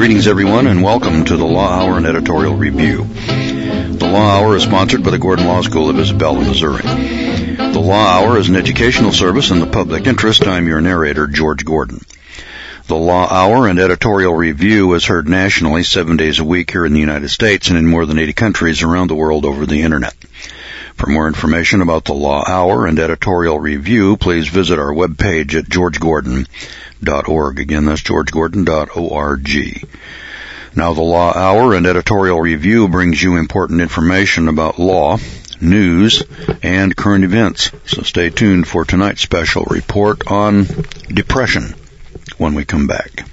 Greetings, everyone, and welcome to the Law Hour and Editorial Review. The Law Hour is sponsored by the Gordon Law School of Isabella, Missouri. The Law Hour is an educational service in the public interest. I'm your narrator, George Gordon. The Law Hour and Editorial Review is heard nationally 7 days a week here in the United States and in more than 80 countries around the world over the Internet. For more information about the Law Hour and Editorial Review, please visit our webpage at georgegordon.org. Again, that's georgegordon.org. Now, the Law Hour and Editorial Review brings you important information about law, news, and current events. So stay tuned for tonight's special report on depression when we come back.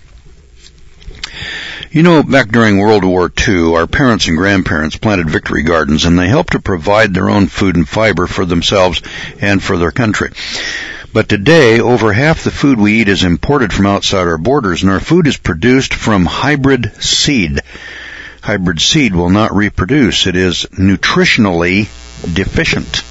You know, back during World War II, our parents and grandparents planted victory gardens, and they helped to provide their own food and fiber for themselves and for their country. But today, over half the food we eat is imported from outside our borders, and our food is produced from hybrid seed. Hybrid seed will not reproduce. It is nutritionally deficient.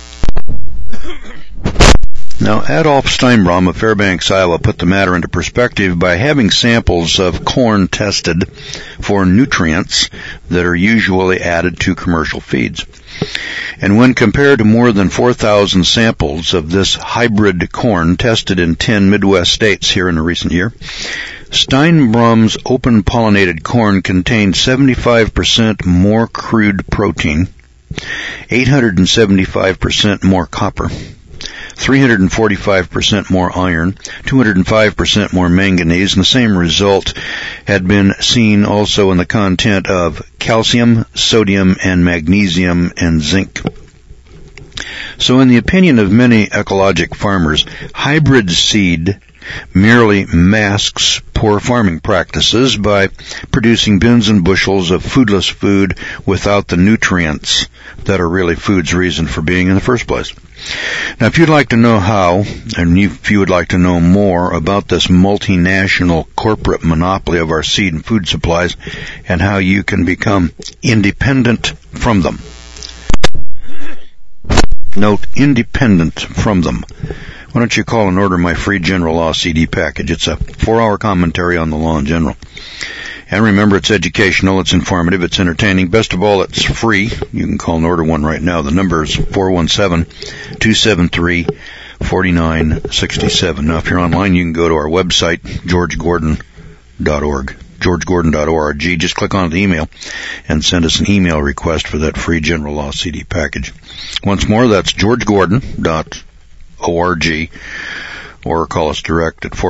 Now, Adolf Steinbrom of Fairbanks, Iowa, put the matter into perspective by having samples of corn tested for nutrients that are usually added to commercial feeds. And when compared to more than 4,000 samples of this hybrid corn tested in 10 Midwest states here in a recent year, Steinbrom's open-pollinated corn contained 75% more crude protein, 875% more copper, 345% more iron, 205% more manganese, and the same result had been seen also in the content of calcium, sodium, and magnesium, and zinc. So in the opinion of many ecologic farmers, hybrid seed merely masks poor farming practices by producing bins and bushels of foodless food without the nutrients that are really food's reason for being in the first place. Now, if you'd like to know how, and if you would like to know more about this multinational corporate monopoly of our seed and food supplies and how you can become independent from them. Note, independent from them. Why don't you call and order my free General Law CD package? It's a 4-hour commentary on the law in general. And remember, it's educational, it's informative, it's entertaining. Best of all, it's free. You can call and order one right now. The number is 417-273-4967. Now, if you're online, you can go to our website, georgegordon.org. georgegordon.org. Just click on the email and send us an email request for that free General Law CD package. Once more, that's georgegordon.org, or call us direct at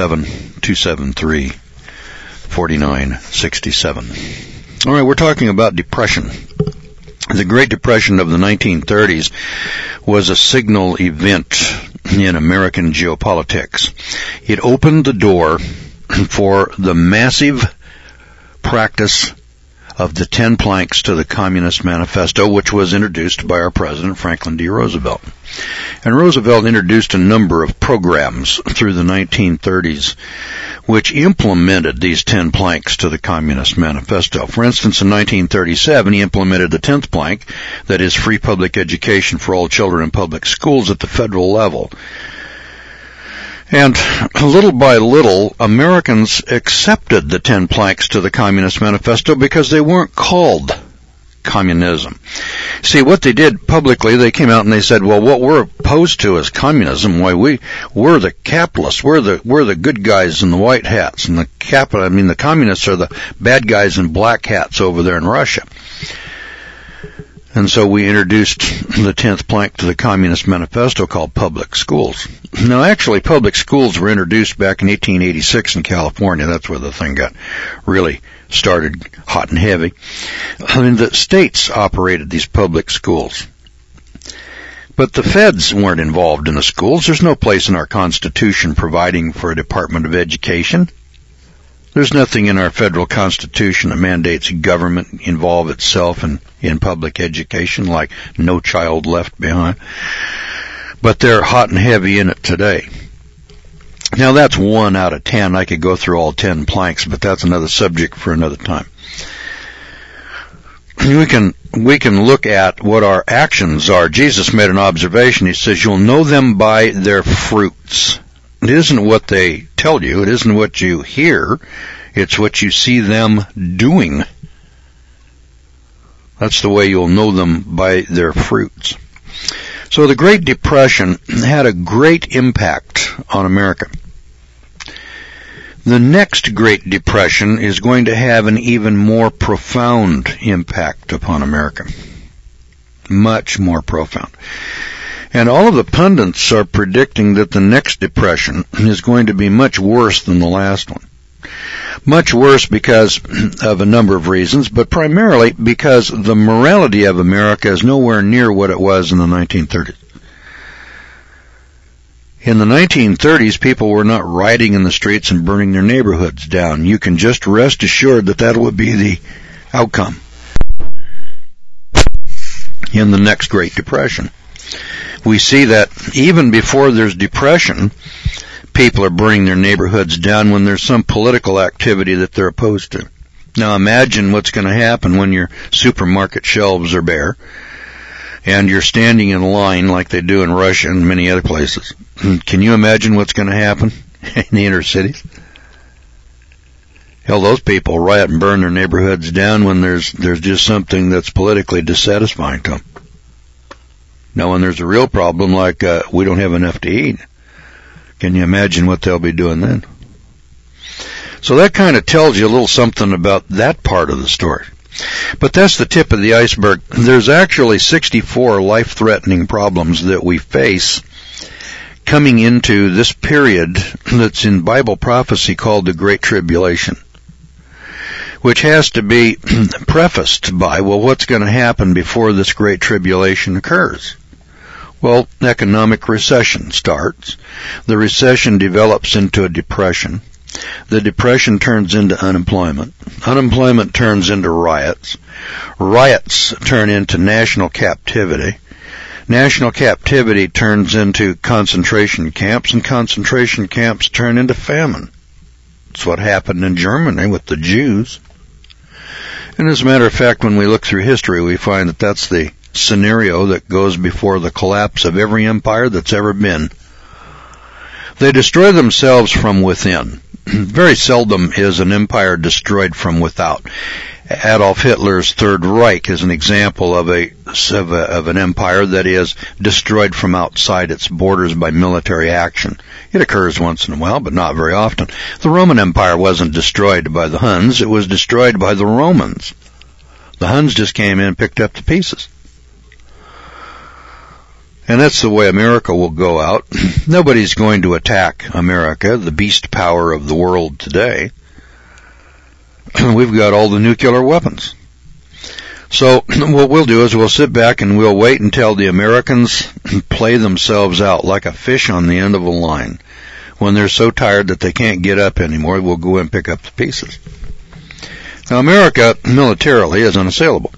417-273-4967. All right, we're talking about depression. The Great Depression of the 1930s was a signal event in American geopolitics. It opened the door for the massive practice of the 10 planks to the Communist Manifesto, which was introduced by our President, Franklin D. Roosevelt. And Roosevelt introduced a number of programs through the 1930s which implemented these 10 planks to the Communist Manifesto. For instance, in 1937, he implemented the 10th plank, that is free public education for all children in public schools at the federal level. And little by little, Americans accepted the 10 planks to the Communist Manifesto because they weren't called communism. See, what they did publicly, they came out and they said, well, what we're opposed to is communism. Why, we're the capitalists. We're the good guys in the white hats. And the communists are the bad guys in black hats over there in Russia. And so we introduced the 10th plank to the Communist Manifesto called public schools. Now, actually, public schools were introduced back in 1886 in California. That's where the thing got really started hot and heavy. I mean, the states operated these public schools. But the feds weren't involved in the schools. There's no place in our Constitution providing for a Department of Education. There's nothing in our federal Constitution that mandates government involve itself in public education, like No Child Left Behind. But they're hot and heavy in it today. Now, that's 1 out of 10. I could go through all 10 planks, but that's another subject for another time. We can look at what our actions are. Jesus made an observation. He says, you'll know them by their fruits. It isn't what they tell you. It isn't what you hear. It's what you see them doing. That's the way you'll know them, by their fruits. So the Great Depression had a great impact on America. The next Great Depression is going to have an even more profound impact upon America. Much more profound. And all of the pundits are predicting that the next depression is going to be much worse than the last one. Much worse because of a number of reasons, but primarily because the morality of America is nowhere near what it was in the 1930s. In the 1930s, people were not rioting in the streets and burning their neighborhoods down. You can just rest assured that would be the outcome in the next Great Depression. We see that even before there's depression, people are burning their neighborhoods down when there's some political activity that they're opposed to. Now imagine what's going to happen when your supermarket shelves are bare and you're standing in line like they do in Russia and many other places. Can you imagine what's going to happen in the inner cities? Hell, those people riot and burn their neighborhoods down when there's just something that's politically dissatisfying to them. Now, when there's a real problem like we don't have enough to eat, can you imagine what they'll be doing then? So that kind of tells you a little something about that part of the story. But that's the tip of the iceberg. There's actually 64 life-threatening problems that we face coming into this period that's in Bible prophecy called the Great Tribulation, which has to be prefaced by, well, what's going to happen before this Great Tribulation occurs? Well, economic recession starts. The recession develops into a depression. The depression turns into unemployment. Unemployment turns into riots. Riots turn into national captivity. National captivity turns into concentration camps, and concentration camps turn into famine. That's what happened in Germany with the Jews. And as a matter of fact, when we look through history, we find that that's the scenario that goes before the collapse of every empire that's ever been. They destroy themselves from within. Very seldom is an empire destroyed from without. Adolf Hitler's Third Reich is an example of an empire that is destroyed from outside its borders by military action. It occurs once in a while, but not very often. The Roman Empire wasn't destroyed by the Huns, it was destroyed by the Romans. The Huns just came in and picked up the pieces. And that's the way America will go out. Nobody's going to attack America, the beast power of the world today. We've got all the nuclear weapons. So what we'll do is we'll sit back and we'll wait until the Americans play themselves out like a fish on the end of a line. When they're so tired that they can't get up anymore, we'll go and pick up the pieces. Now, America, militarily, is unassailable.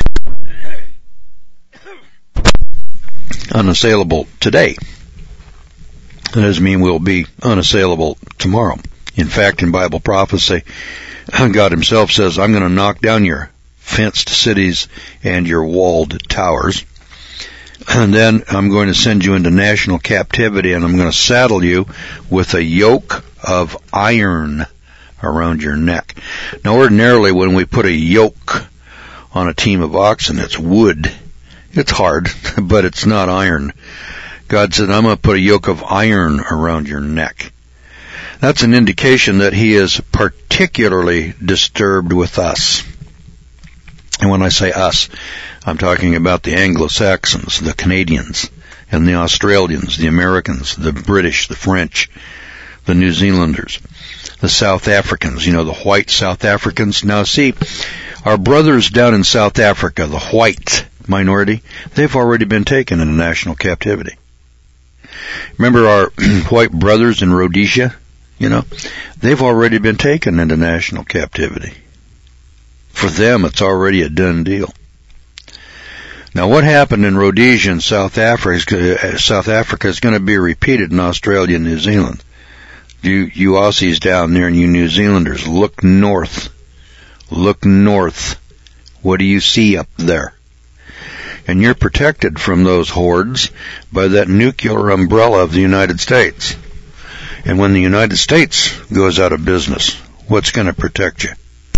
Unassailable today. That doesn't mean we'll be unassailable tomorrow. In fact, in Bible prophecy, God himself says, I'm going to knock down your fenced cities and your walled towers. And then I'm going to send you into national captivity, and I'm going to saddle you with a yoke of iron around your neck. Now, ordinarily, when we put a yoke on a team of oxen, it's wood. It's hard, but it's not iron. God said, I'm going to put a yoke of iron around your neck. That's an indication that he is particularly disturbed with us. And when I say us, I'm talking about the Anglo-Saxons, the Canadians, and the Australians, the Americans, the British, the French, the New Zealanders, the South Africans, the white South Africans. Now see, our brothers down in South Africa, the white minority, they've already been taken into national captivity. Remember our white brothers in Rhodesia? They've already been taken into national captivity. For them, it's already a done deal. Now, what happened in Rhodesia and South Africa is going to be repeated in Australia and New Zealand. You Aussies down there and you New Zealanders, look north. Look north. What do you see up there? And you're protected from those hordes by that nuclear umbrella of the United States. And when the United States goes out of business, What's going to protect you?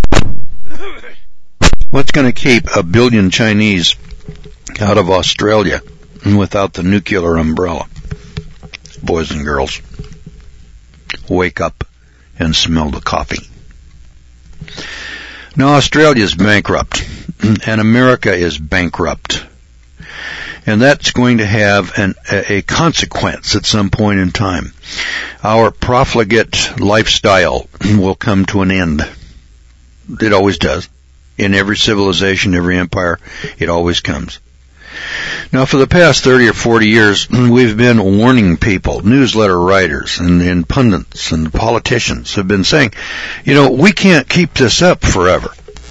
What's going to keep 1 billion Chinese out of Australia without the nuclear umbrella? Boys and girls, wake up and smell the coffee. Now Australia is bankrupt, and America is bankrupt. And that's going to have a consequence at some point in time. Our profligate lifestyle will come to an end. It always does. In every civilization, every empire, it always comes. Now, for the past 30 or 40 years, we've been warning people, newsletter writers and pundits and politicians have been saying, we can't keep this up forever.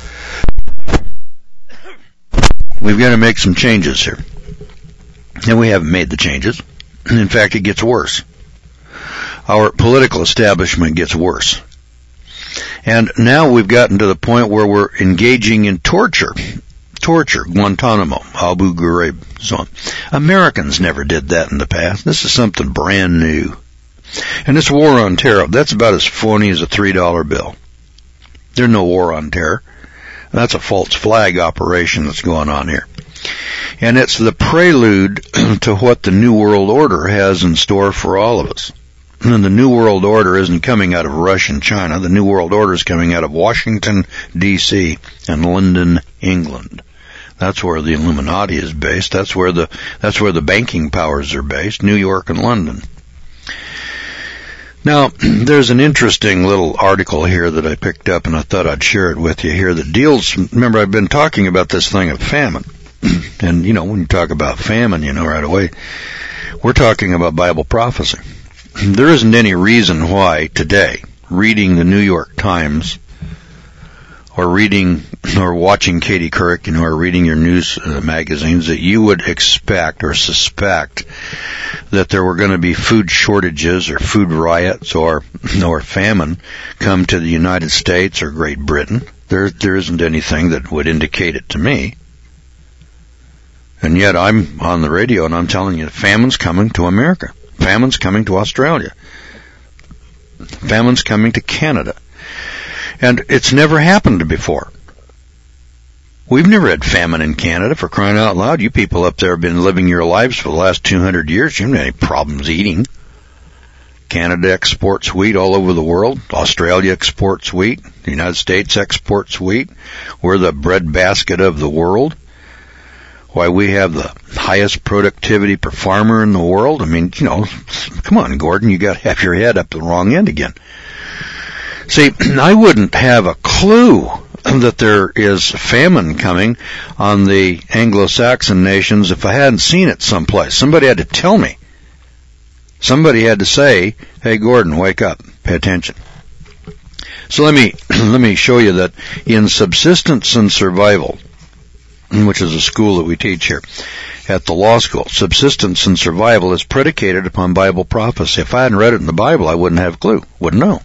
We've got to make some changes here. And we haven't made the changes. In fact, it gets worse. Our political establishment gets worse. And now we've gotten to the point where we're engaging in torture. Torture, Guantanamo, Abu Ghraib, so on. Americans never did that in the past. This is something brand new. And this war on terror, that's about as phony as a $3 bill. There's no war on terror. That's a false flag operation that's going on here. And it's the prelude to what the New World Order has in store for all of us. And the New World Order isn't coming out of Russia and China. The New World Order is coming out of Washington, D.C. and London, England. That's where the Illuminati is based. That's where the banking powers are based, New York and London. Now, there's an interesting little article here that I picked up, and I thought I'd share it with you here that deals, remember I've been talking about this thing of famine. And, when you talk about famine, right away, we're talking about Bible prophecy. There isn't any reason why today, reading the New York Times, or watching Katie Couric, or reading your news magazines, that you would expect or suspect that there were going to be food shortages or food riots or famine come to the United States or Great Britain. There isn't anything that would indicate it to me. And yet I'm on the radio and I'm telling you, famine's coming to America. Famine's coming to Australia. Famine's coming to Canada. And it's never happened before. We've never had famine in Canada, for crying out loud. You people up there have been living your lives for the last 200 years. You haven't had any problems eating. Canada exports wheat all over the world. Australia exports wheat. The United States exports wheat. We're the breadbasket of the world. Why, we have the highest productivity per farmer in the world. I mean, come on, Gordon, you got to have your head up the wrong end again. See, I wouldn't have a clue that there is famine coming on the Anglo-Saxon nations if I hadn't seen it someplace. Somebody had to tell me. Somebody had to say, hey, Gordon, wake up, pay attention. So let me show you that in Subsistence and Survival, which is a school that we teach here at the law school, subsistence and survival is predicated upon Bible prophecy. If I hadn't read it in the Bible, I wouldn't have a clue, wouldn't know.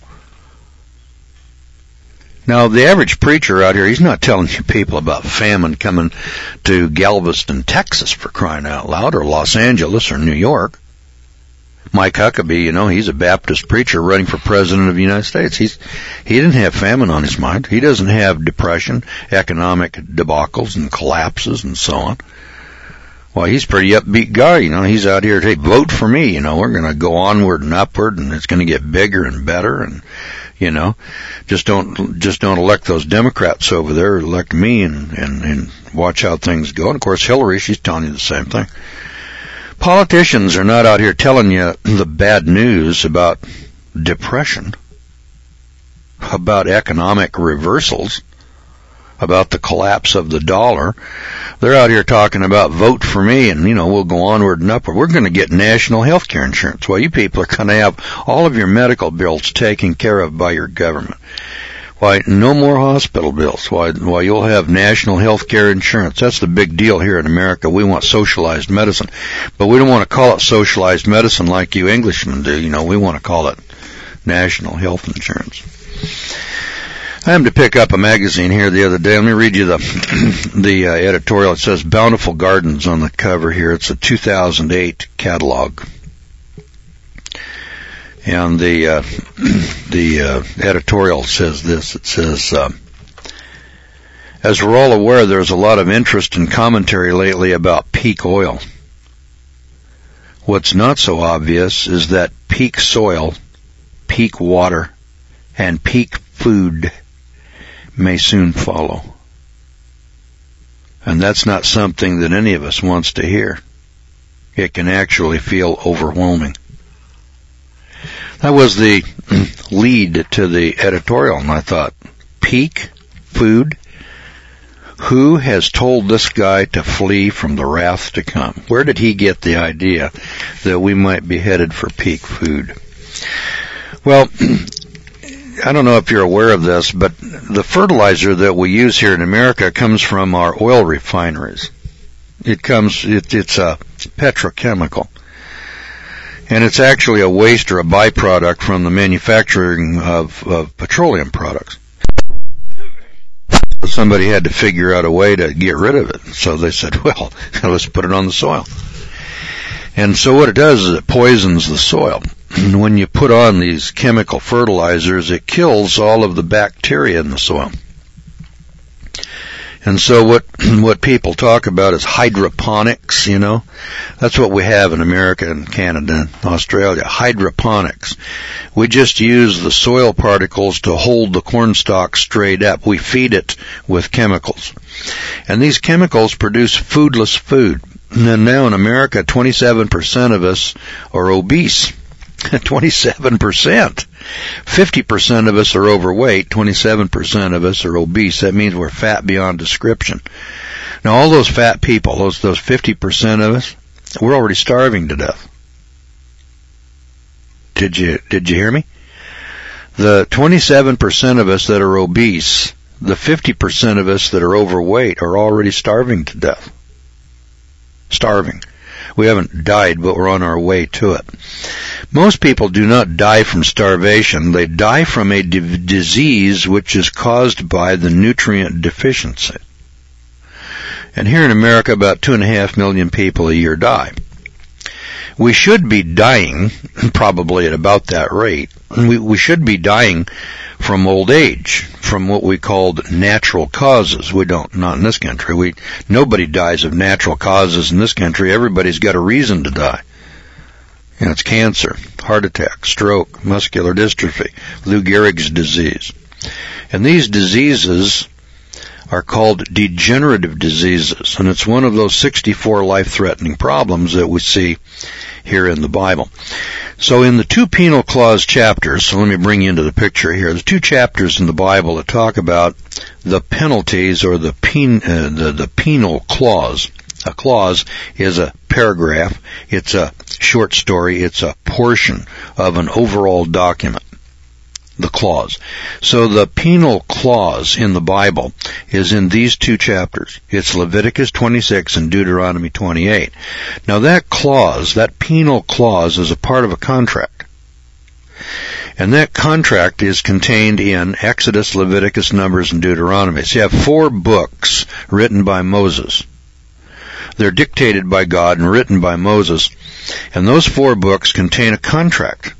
Now, the average preacher out here, he's not telling you people about famine coming to Galveston, Texas, for crying out loud, or Los Angeles or New York. Mike Huckabee, he's a Baptist preacher running for president of the United States. He didn't have famine on his mind. He doesn't have depression, economic debacles and collapses and so on. Well, he's a pretty upbeat guy, He's out here, hey, vote for me, We're going to go onward and upward, and it's going to get bigger and better, and just don't elect those Democrats over there. Elect me and watch how things go. And of course, Hillary, she's telling you the same thing. Politicians are not out here telling you the bad news about depression, about economic reversals, about the collapse of the dollar. They're out here talking about vote for me and, we'll go onward and upward. We're going to get national health care insurance. Well, you people are going to have all of your medical bills taken care of by your government. Why, no more hospital bills. Why, you'll have national health care insurance. That's the big deal here in America. We want socialized medicine. But we don't want to call it socialized medicine like you Englishmen do. We want to call it national health insurance. I happened to pick up a magazine here the other day. Let me read you the editorial. It says Bountiful Gardens on the cover here. It's a 2008 catalog. And the editorial says this. It says, as we're all aware, there's a lot of interest and commentary lately about peak oil. What's not so obvious is that peak soil, peak water, and peak food may soon follow. And that's not something that any of us wants to hear. It can actually feel overwhelming. That was the lead to the editorial, and I thought, peak food? Who has told this guy to flee from the wrath to come? Where did he get the idea that we might be headed for peak food? Well, I don't know if you're aware of this, but the fertilizer that we use here in America comes from our oil refineries. It's a petrochemical. And it's actually a waste or a byproduct from the manufacturing of petroleum products. Somebody had to figure out a way to get rid of it. So they said, well, let's put it on the soil. And so what it does is it poisons the soil. And when you put on these chemical fertilizers, it kills all of the bacteria in the soil. And so what people talk about is hydroponics, you know. That's what we have in America and Canada and Australia, hydroponics. We just use the soil particles to hold the corn stalk straight up. We feed it with chemicals. And these chemicals produce foodless food. And now in America, 27% of us are obese. 27%. 50% of us are overweight. 27% of us are obese. That means we're fat beyond description. Now all those fat people, those 50% of us, we're already starving to death. Did you hear me? The 27% of us that are obese, the 50% of us that are overweight are already starving to death. Starving. We haven't died, but we're on our way to it. Most people do not die from starvation. They die from a disease which is caused by the nutrient deficiency. And here in America, about 2.5 million people a year die. We should be dying, probably at about that rate. We should be dying from old age, from what we called natural causes. We don't, not in this country. Nobody dies of natural causes in this country. Everybody's got a reason to die. You know, it's cancer, heart attack, stroke, muscular dystrophy, Lou Gehrig's disease. And these diseases are called degenerative diseases, and it's one of those 64 life-threatening problems that we see here in the Bible. So in the 2 penal clause chapters, so let me bring you into the picture here, there's 2 chapters in the Bible that talk about the penalties or the penal clause. A clause is a paragraph, it's a short story, it's a portion of an overall document. The clause. So the penal clause in the Bible is in these 2 chapters. It's Leviticus 26 and Deuteronomy 28. Now that clause, that penal clause, is a part of a contract. And that contract is contained in Exodus, Leviticus, Numbers, and Deuteronomy. So you have 4 books written by Moses. They're dictated by God and written by Moses. And those 4 books contain a contract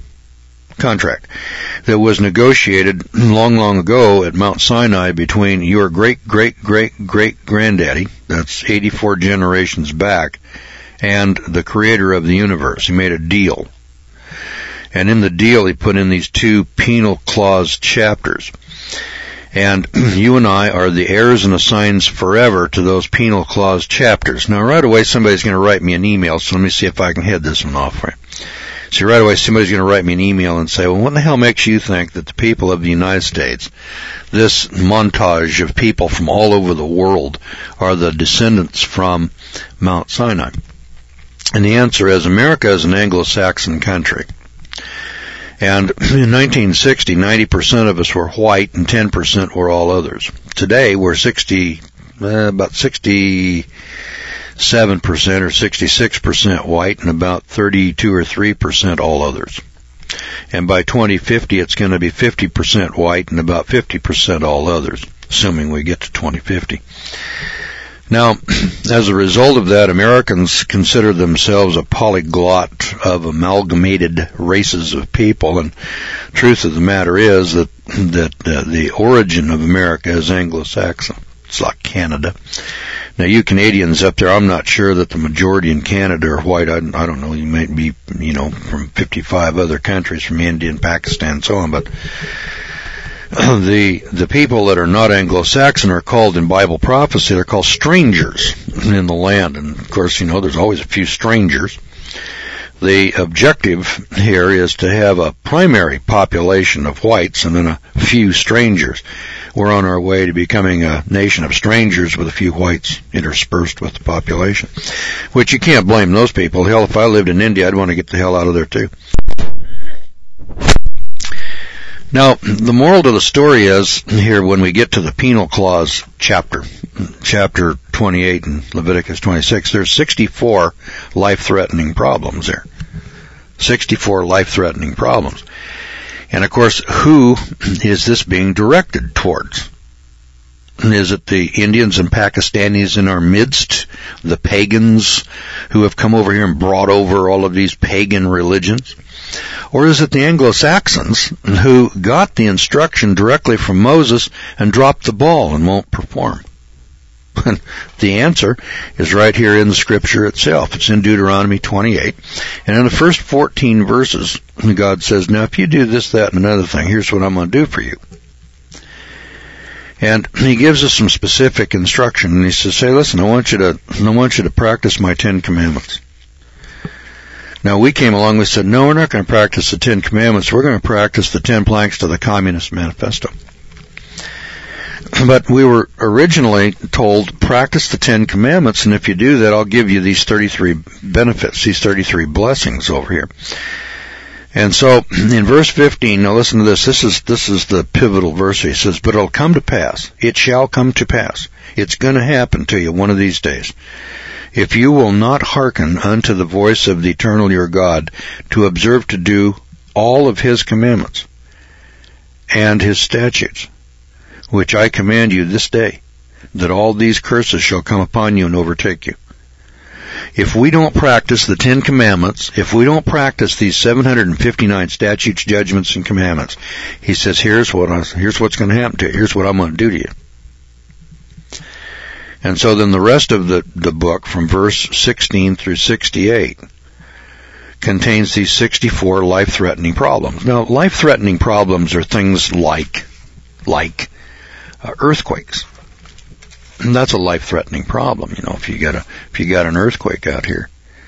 that was negotiated long ago at Mount Sinai between your great-great-great-great-granddaddy, that's 84 generations back, and the creator of the universe. He made a deal. And in the deal, he put in these 2 penal clause chapters. And you and I are the heirs and assigns forever to those penal clause chapters. Now, right away, somebody's going to write me an email, so let me see if I can head this one off for you. So right away, somebody's going to write me an email and say, well, what the hell makes you think that the people of the United States, this montage of people from all over the world, are the descendants from Mount Sinai? And the answer is, America is an Anglo-Saxon country. And in 1960, 90% of us were white and 10% were all others. Today, we're about 67% or 66% white and about 32 or 3% all others. And by 2050, it's going to be 50% white and about 50% all others, assuming we get to 2050. Now, as a result of that, Americans consider themselves a polyglot of amalgamated races of people, and truth of the matter is that the origin of America is Anglo-Saxon. It's like Canada. Now, you Canadians up there, I'm not sure that the majority in Canada are white. I don't know. You might be, from 55 other countries, from India and Pakistan and so on, but the people that are not Anglo-Saxon are called in Bible prophecy, they're called strangers in the land. And of course, there's always a few strangers. The objective here is to have a primary population of whites and then a few strangers. We're on our way to becoming a nation of strangers with a few whites interspersed with the population, which you can't blame those people. Hell, if I lived in India, I'd want to get the hell out of there too. Now, the moral to the story is here when we get to the penal clause chapter 28 in Leviticus 26, there's 64 life-threatening problems there. 64 life-threatening problems. And of course, who is this being directed towards? Is it the Indians and Pakistanis in our midst, the pagans who have come over here and brought over all of these pagan religions? Or is it the Anglo-Saxons who got the instruction directly from Moses and dropped the ball and won't perform? The answer is right here in the scripture itself. It's in Deuteronomy 28. And in the first 14 verses, God says, now if you do this, that, and another thing, here's what I'm going to do for you. And he gives us some specific instruction. And he says, hey, listen, I want you to practice my 10 commandments. Now, we came along, we said, no, we're not going to practice the 10 commandments. We're going to practice the 10 planks to the Communist Manifesto. But we were originally told, practice the 10 commandments, and if you do that, I'll give you these 33 benefits, these 33 blessings over here. And so, in verse 15, now listen to this. This is the pivotal verse. He says, but it'll come to pass. It shall come to pass. It's going to happen to you one of these days. If you will not hearken unto the voice of the eternal your God, to observe to do all of his commandments and his statutes, which I command you this day, that all these curses shall come upon you and overtake you. If we don't practice the 10 commandments, if we don't practice these 759 statutes, judgments, and commandments, he says, here's what's going to happen to you. Here's what I'm going to do to you. And so then the rest of the book, from verse 16 through 68, contains these 64 life-threatening problems. Now, life-threatening problems are things like earthquakes. And that's a life-threatening problem, if you got an earthquake out here.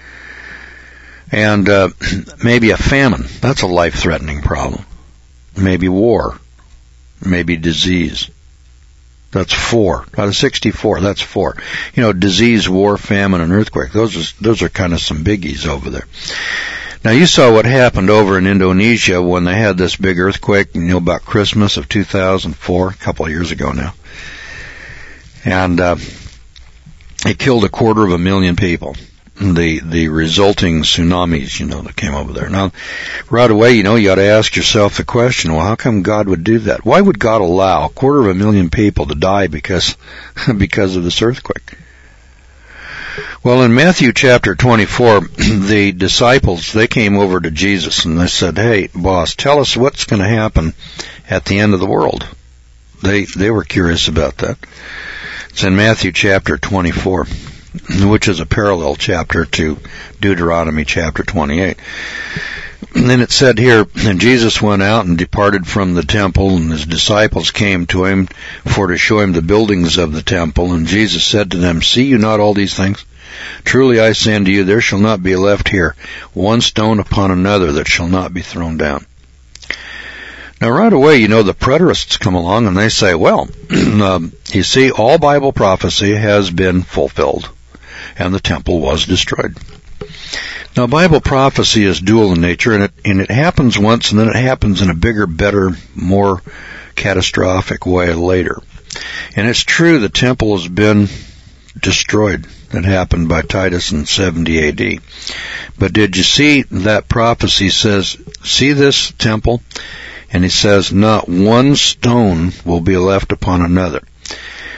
And maybe a famine, that's a life-threatening problem. Maybe war, maybe disease. That's 4 out of 64. That's 4. Disease, war, famine, and earthquake. Those are kind of some biggies over there. Now, you saw what happened over in Indonesia when they had this big earthquake, about Christmas of 2004, a couple of years ago now. And it killed 250,000 people. The resulting tsunamis, that came over there. Now, right away, you ought to ask yourself the question, well, how come God would do that? Why would God allow 250,000 people to die because of this earthquake? Well, in Matthew chapter 24, the disciples, they came over to Jesus and they said, hey, boss, tell us what's going to happen at the end of the world. They were curious about that. It's in Matthew chapter 24, which is a parallel chapter to Deuteronomy chapter 28. And then it said here, and Jesus went out and departed from the temple, and his disciples came to him for to show him the buildings of the temple. And Jesus said to them, see you not all these things? Truly I say unto you, there shall not be left here one stone upon another that shall not be thrown down. Now, right away, the preterists come along and they say, well, you see, all Bible prophecy has been fulfilled, and the temple was destroyed. Now, Bible prophecy is dual in nature, and it happens once, and then it happens in a bigger, better, more catastrophic way later. And it's true, the temple has been destroyed. That happened by Titus in 70 A.D. But did you see that prophecy says, see this temple? And he says, not one stone will be left upon another.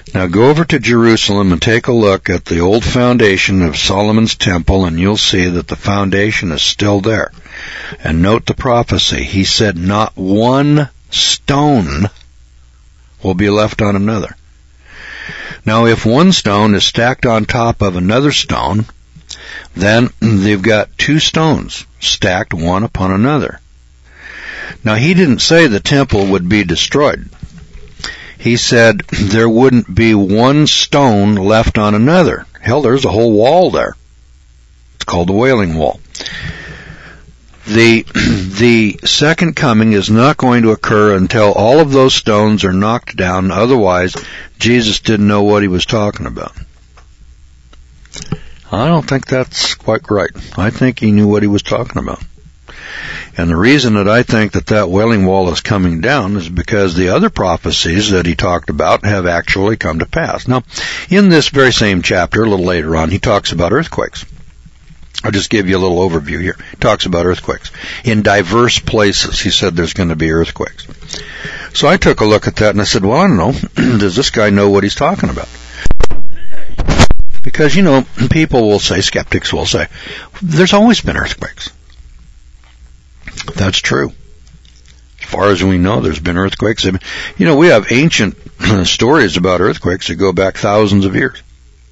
Now go over to Jerusalem and take a look at the old foundation of Solomon's temple, and you'll see that the foundation is still there. And note the prophecy. He said not one stone will be left on another. Now if one stone is stacked on top of another stone, then they've got two stones stacked one upon another. Now he didn't say the temple would be destroyed. He said there wouldn't be one stone left on another. Hell, there's a whole wall there. It's called the Wailing Wall. The second coming is not going to occur until all of those stones are knocked down. Otherwise, Jesus didn't know what he was talking about. I don't think that's quite right. I think he knew what he was talking about. And the reason that I think that Wailing Wall is coming down is because the other prophecies that he talked about have actually come to pass. Now, in this very same chapter, a little later on, he talks about earthquakes. I'll just give you a little overview here. He talks about earthquakes. In diverse places, he said there's going to be earthquakes. So I took a look at that and I said, well, I don't know. Does this guy know what he's talking about? Because, people will say, skeptics will say, there's always been earthquakes. That's true. As far as we know, there's been earthquakes. We have ancient stories about earthquakes that go back thousands of years.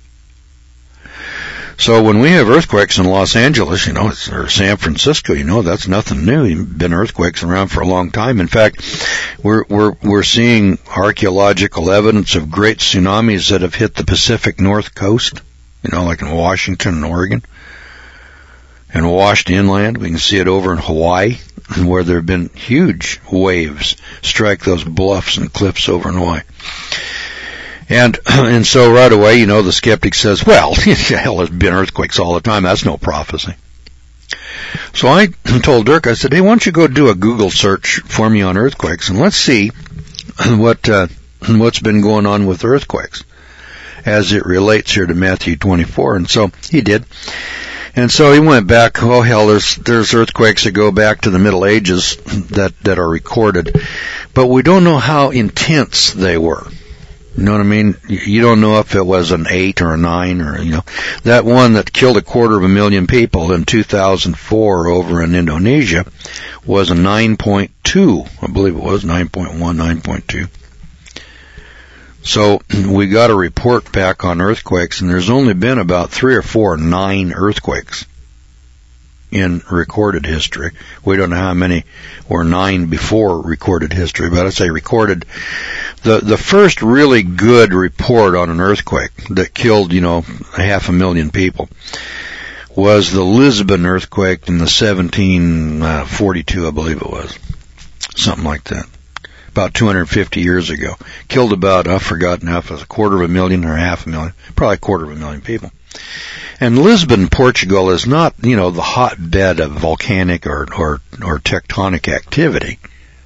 So when we have earthquakes in Los Angeles, or San Francisco, that's nothing new. There's been earthquakes around for a long time. In fact, we're seeing archaeological evidence of great tsunamis that have hit the Pacific North Coast, like in Washington and Oregon, and washed inland. We can see it over in Hawaii, where there have been huge waves strike those bluffs and cliffs over in Hawaii. And so right away, the skeptic says, well, hell, there's been earthquakes all the time. That's no prophecy. So I told Dirk, I said, hey, why don't you go do a Google search for me on earthquakes, and let's see what's been going on with earthquakes as it relates here to Matthew 24. And so he did. And so he went back, there's earthquakes that go back to the Middle Ages that are recorded. But we don't know how intense they were. You know what I mean? You don't know if it was an 8 or a 9 or, that one that killed 250,000 people in 2004 over in Indonesia was a 9.2. I believe it was 9.1, 9.2. So we got a report back on earthquakes, and there's only been about 3 or 4 9 earthquakes in recorded history. We don't know how many were 9 before recorded history, but I'd say recorded. The first really good report on an earthquake that killed, 500,000 people was the Lisbon earthquake in the 1742, I believe it was. Something like that. About 250 years ago. Killed about, I've forgotten now if it was 250,000 or 500,000, probably 250,000 people. And Lisbon, Portugal is not, the hotbed of volcanic or tectonic activity.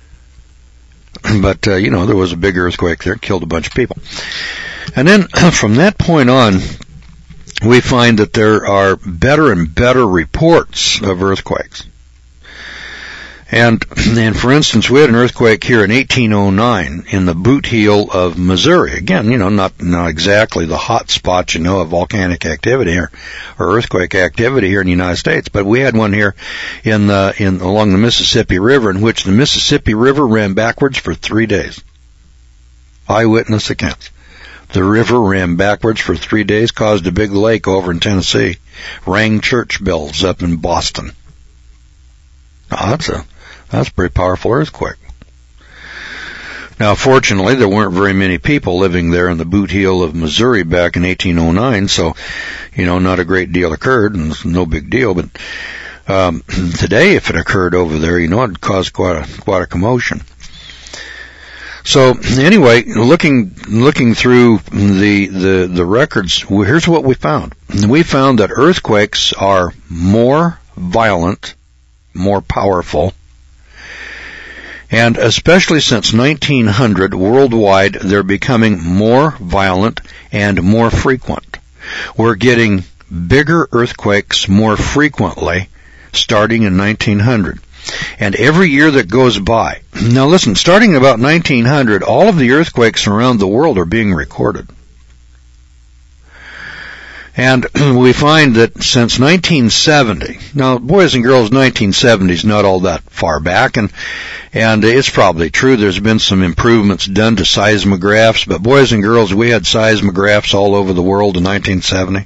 But, there was a big earthquake there, killed a bunch of people. And then from that point on, we find that there are better and better reports of earthquakes. And for instance, we had an earthquake here in 1809 in the Boot Heel of Missouri. Again, not exactly the hot spot, of volcanic activity or earthquake activity here in the United States, but we had one here along the Mississippi River, in which the Mississippi River ran backwards for 3 days. Eyewitness accounts. The river ran backwards for 3 days, caused a big lake over in Tennessee, rang church bells up in Boston. Now, that's a pretty powerful earthquake. Now, fortunately, there weren't very many people living there in the Boot Heel of Missouri back in 1809, so, not a great deal occurred, and it's no big deal, but today, if it occurred over there, it'd cause quite a commotion. So, anyway, looking through the records, here's what we found. We found that earthquakes are more violent, more powerful, and especially since 1900 worldwide, they're becoming more violent and more frequent. We're getting bigger earthquakes more frequently starting in 1900. And every year that goes by, now listen, starting about 1900, all of the earthquakes around the world are being recorded. And we find that since 1970, now boys and girls, 1970 is not all that far back, and it's probably true there's been some improvements done to seismographs, but boys and girls, we had seismographs all over the world in 1970.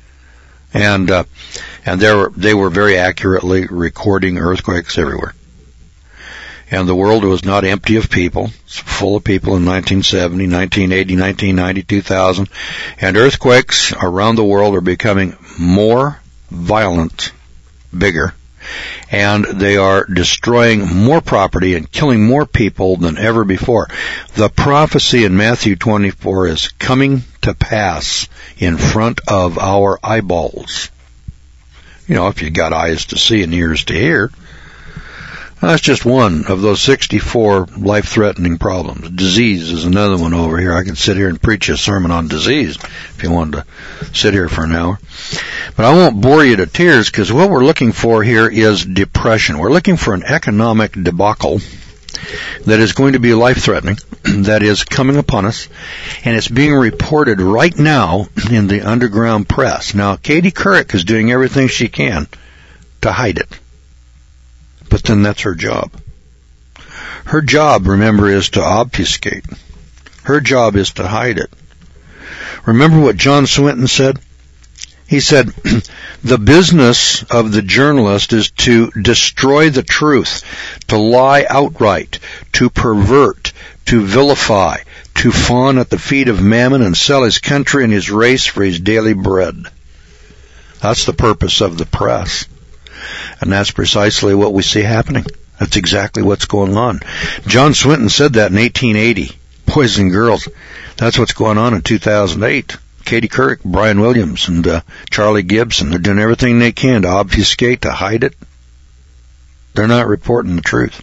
And they were very accurately recording earthquakes everywhere. And the world was not empty of people. It's full of people in 1970, 1980, 1990, 2000. And earthquakes around the world are becoming more violent, bigger, and they are destroying more property and killing more people than ever before. The prophecy in Matthew 24 is coming to pass in front of our eyeballs. You know, if you got eyes to see and ears to hear. That's just one of those 64 life-threatening problems. Disease is another one over here. I could sit here and preach a sermon on disease if you wanted to sit here for an hour. But I won't bore you to tears, because what we're looking for here is depression. We're looking for an economic debacle that is going to be life-threatening, that is coming upon us, and it's being reported right now in the underground press. Now, Katie Couric is doing everything she can to hide it. But then that's her job. Her job, remember, is to obfuscate. Her job is to hide it. Remember what John Swinton said? He said, the business of the journalist is to destroy the truth, to lie outright, to pervert, to vilify, to fawn at the feet of Mammon and sell his country and his race for his daily bread. That's the purpose of the press. And that's precisely what we see happening. That's exactly what's going on. John Swinton said that in 1880. Boys and girls, that's what's going on in 2008. Katie Couric, Brian Williams, and Charlie Gibson, they're doing everything they can to obfuscate, to hide it. They're not reporting the truth.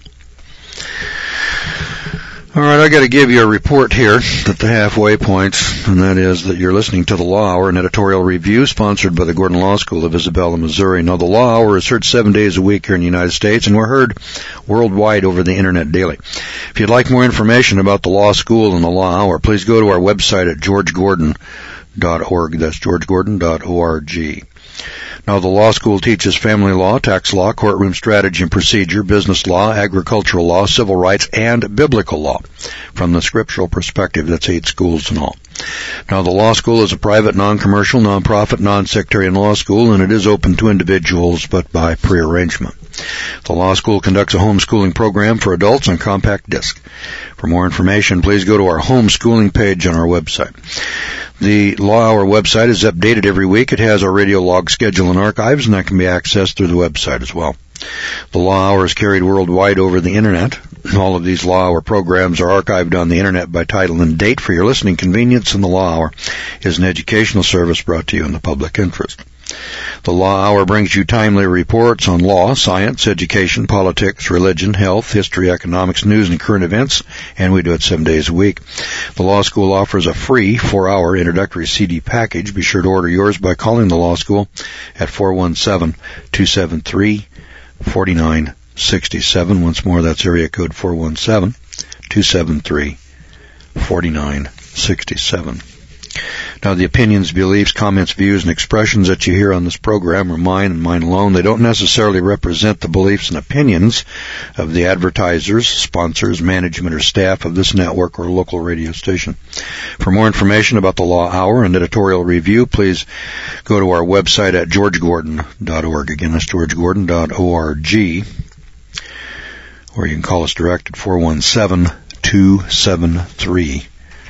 All right, I got to give you a report here at the halfway point, and that is that you're listening to the Law Hour, an editorial review sponsored by the Gordon Law School of Isabella, Missouri. Now, the Law Hour is heard 7 days a week here in the United States, and we're heard worldwide over the Internet daily. If you'd like more information about the Law School and the Law Hour, please go to our website at georgegordon.org. That's georgegordon.org. Now, the law school teaches family law, tax law, courtroom strategy and procedure, business law, agricultural law, civil rights, and biblical law from the scriptural perspective. That's 8 schools in all. Now, the law school is a private, non-commercial, non-profit, non-sectarian law school, and it is open to individuals, but by prearrangement. The law school conducts a homeschooling program for adults on compact disc. For more information, please go to our homeschooling page on our website. The Law Hour website is updated every week. It has our radio log schedule and archives, and that can be accessed through the website as well. The Law Hour is carried worldwide over the Internet. All of these Law Hour programs are archived on the Internet by title and date for your listening convenience, and the Law Hour is an educational service brought to you in the public interest. The Law Hour brings you timely reports on law, science, education, politics, religion, health, history, economics, news, and current events, and we do it 7 days a week. The Law School offers a free 4-hour introductory CD package. Be sure to order yours by calling the Law School at 417-273-4967. Once more, that's area code 417-273-4967. Now, the opinions, beliefs, comments, views, and expressions that you hear on this program are mine and mine alone. They don't necessarily represent the beliefs and opinions of the advertisers, sponsors, management, or staff of this network or local radio station. For more information about the Law Hour and editorial review, please go to our website at georgegordon.org. Again, that's georgegordon.org. Or you can call us direct at 417-273-4967.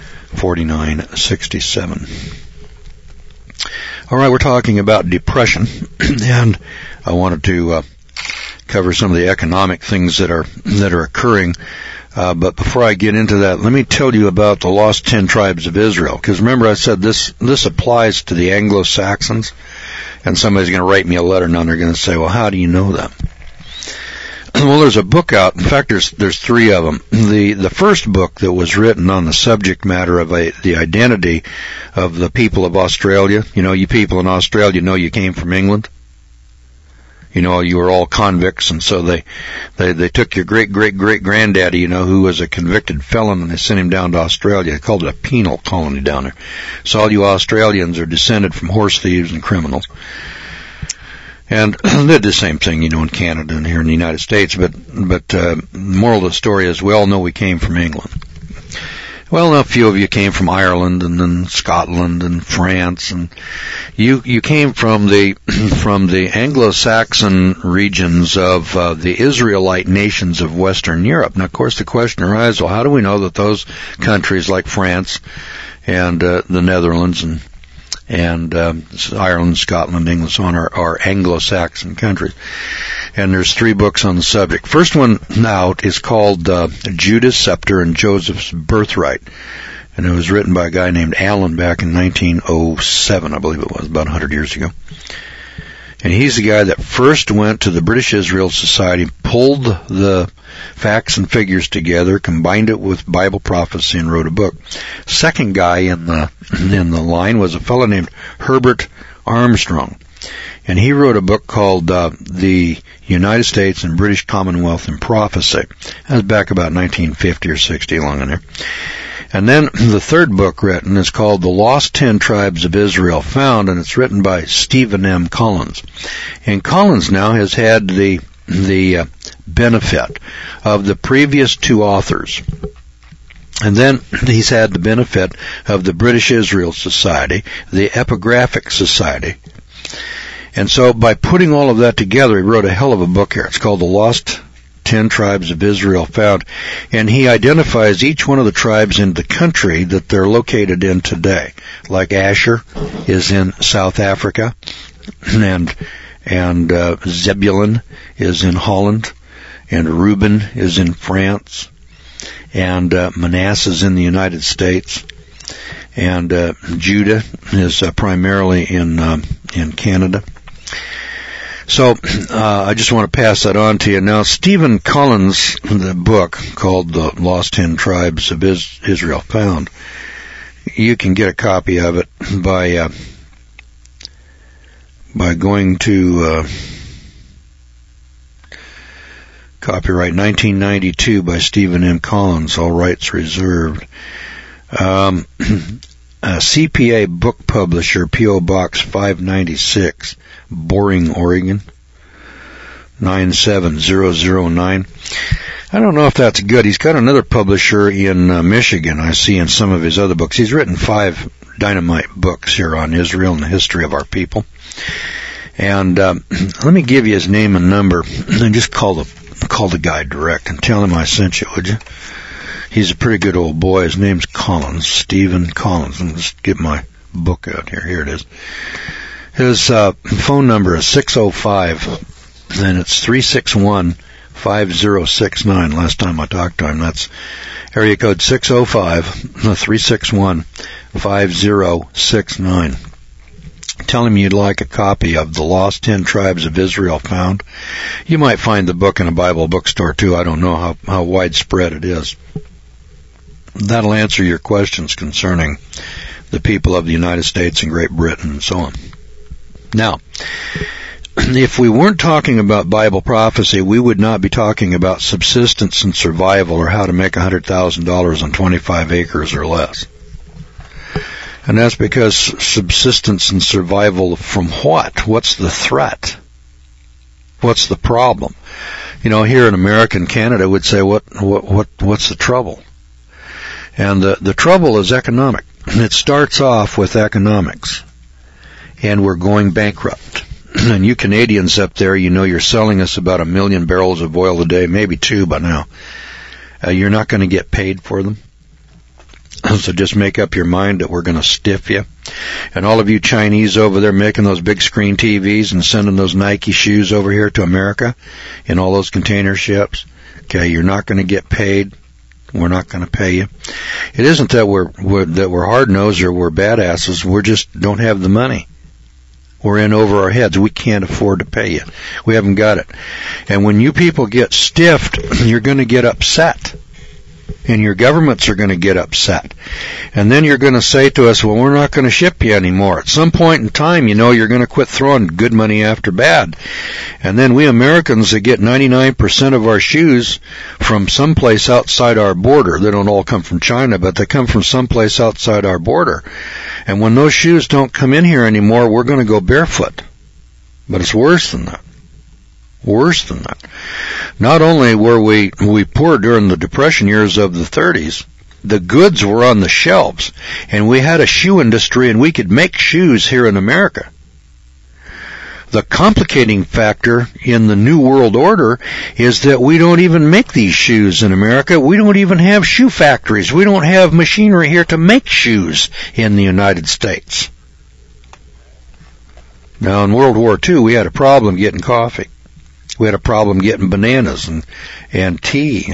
All right, we're talking about depression, and I wanted to cover some of the economic things that are occurring. But before I get into that, let me tell you about the lost 10 tribes of Israel. Because remember, I said this applies to the Anglo-Saxons, and somebody's going to write me a letter now, and they're going to say, well, how do you know that? Well, there's a book out. In fact, there's 3 of them. The first book that was written on the subject matter of the identity of the people of Australia. You know, you people in Australia know you came from England. you were all convicts, and so they took your great-great-great-granddaddy, who was a convicted felon, and they sent him down to Australia. They called it a penal colony down there. So all you Australians are descended from horse thieves and criminals. And they did the same thing, in Canada and here in the United States. But moral of the story is we all know we came from England. Well, a few of you came from Ireland and then Scotland and France, and you came from the Anglo-Saxon regions of the Israelite nations of Western Europe. Now, of course, the question arises: well, how do we know that those countries like France and the Netherlands and Ireland, Scotland, England, so on are Anglo-Saxon countries? And there's 3 books on the subject. First one out is called Judah's Scepter and Joseph's Birthright. And it was written by a guy named Allen back in 1907, I believe it was, about 100 years ago. And he's the guy that first went to the British Israel Society, pulled the facts and figures together, combined it with Bible prophecy, and wrote a book. Second guy in the line was a fellow named Herbert Armstrong. And he wrote a book called The United States and British Commonwealth in Prophecy. That was back about 1950 or 60, along in there. And then the third book written is called The Lost 10 Tribes of Israel Found, and it's written by Stephen M. Collins. And Collins now has had the benefit of the previous 2 authors. And then he's had the benefit of the British Israel Society, the Epigraphic Society. And so by putting all of that together, he wrote a hell of a book here. It's called The Lost 10 Tribes of Israel Found. And he identifies each one of the tribes in the country that they're located in today. Like Asher is in South Africa, and Zebulun is in Holland, and Reuben is in France, and Manasseh is in the United States, and Judah is primarily in Canada. So I just want to pass that on to you. Now, Stephen Collins, the book called The Lost 10 Tribes of Israel Found, you can get a copy of it by going to copyright 1992 by Stephen M. Collins, all rights reserved. CPA Book Publisher, P.O. Box 596, Boring, Oregon, 97009. I don't know if that's good. He's got another publisher in Michigan, I see in some of his other books. He's written 5 dynamite books here on Israel and the history of our people. And let me give you his name and number, and just call the guy direct and tell him I sent you, would you? He's a pretty good old boy. His name's Collins, Stephen Collins. Let me just get my book out here. Here it is. His phone number is 605, and it's 361-5069. Last time I talked to him, that's area code 605-361-5069. Tell him you'd like a copy of The Lost 10 Tribes of Israel Found. You might find the book in a Bible bookstore, too. I don't know how widespread it is. That'll answer your questions concerning the people of the United States and Great Britain and so on. Now, if we weren't talking about Bible prophecy, we would not be talking about subsistence and survival or how to make $100,000 on 25 acres or less. And that's because subsistence and survival from what? What's the threat? What's the problem? Here in America and Canada would say, what's the trouble? And the trouble is economic. It starts off with economics. And we're going bankrupt. And you Canadians up there, you're selling us about 1 million barrels of oil a day, maybe 2 by now. You're not going to get paid for them. So just make up your mind that we're going to stiff you. And all of you Chinese over there making those big screen TVs and sending those Nike shoes over here to America in all those container ships, okay, you're not going to get paid. We're not going to pay you. It isn't that we're hard-nosed or we're badasses. We just don't have the money. We're in over our heads. We can't afford to pay you. We haven't got it. And when you people get stiffed, you're going to get upset. And your governments are going to get upset. And then you're going to say to us, well, we're not going to ship you anymore. At some point in time, you're going to quit throwing good money after bad. And then we Americans that get 99% of our shoes from someplace outside our border. They don't all come from China, but they come from someplace outside our border. And when those shoes don't come in here anymore, we're going to go barefoot. But it's worse than that. Worse than that. Not only were we poor during the Depression years of the 30s, the goods were on the shelves, and we had a shoe industry, and we could make shoes here in America. The complicating factor in the New World Order is that we don't even make these shoes in America. We don't even have shoe factories. We don't have machinery here to make shoes in the United States. Now, in World War II, we had a problem getting coffee. We had a problem getting bananas and tea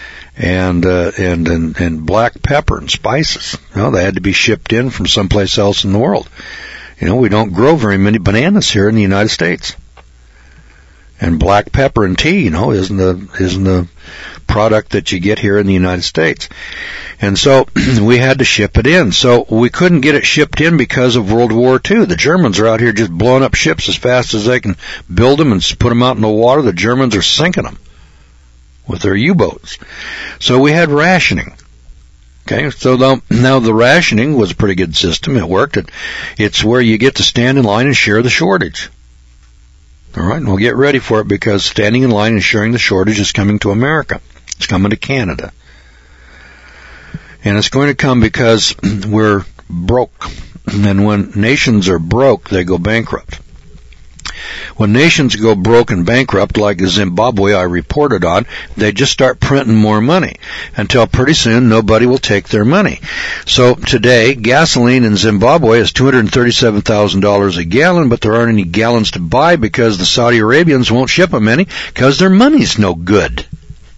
and black pepper and spices. They had to be shipped in from someplace else in the world. We don't grow very many bananas here in the United States. And black pepper and tea, isn't a product that you get here in the United States. And so we had to ship it in. So we couldn't get it shipped in because of World War II. The Germans are out here just blowing up ships as fast as they can build them and put them out in the water. The Germans are sinking them with their U-boats. So we had rationing. Okay, so now the rationing was a pretty good system. It worked. It's where you get to stand in line and share the shortage. All right, and we'll get ready for it because standing in line and sharing the shortage is coming to America. It's coming to Canada. And it's going to come because we're broke. And when nations are broke, they go bankrupt. When nations go broke and bankrupt, like Zimbabwe I reported on, they just start printing more money until pretty soon nobody will take their money. So today, gasoline in Zimbabwe is $237,000 a gallon, but there aren't any gallons to buy because the Saudi Arabians won't ship them any because their money's no good.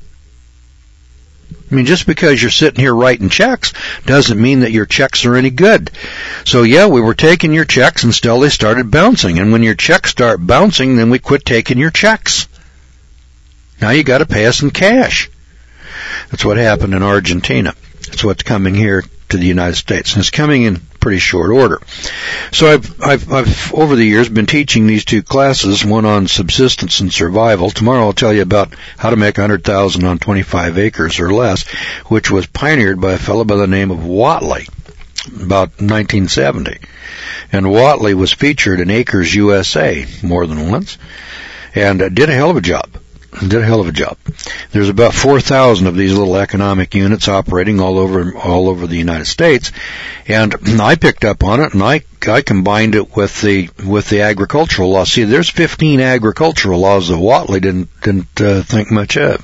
I mean, just because you're sitting here writing checks doesn't mean that your checks are any good. So yeah, we were taking your checks and still they started bouncing. And when your checks start bouncing, then we quit taking your checks. Now you got to pay us in cash. That's what happened in Argentina. That's what's coming here to the United States. And it's coming in pretty short order. So I've over the years been teaching these two classes, one on subsistence and survival. Tomorrow I'll tell you about how to make $100,000 on 25 acres or less, which was pioneered by a fellow by the name of Watley about 1970. And Watley was featured in Acres USA more than once and did a hell of a job. There's about 4,000 of these little economic units operating all over the United States, and I picked up on it and I combined it with the agricultural law. See, there's 15 agricultural laws that Watley didn't think much of,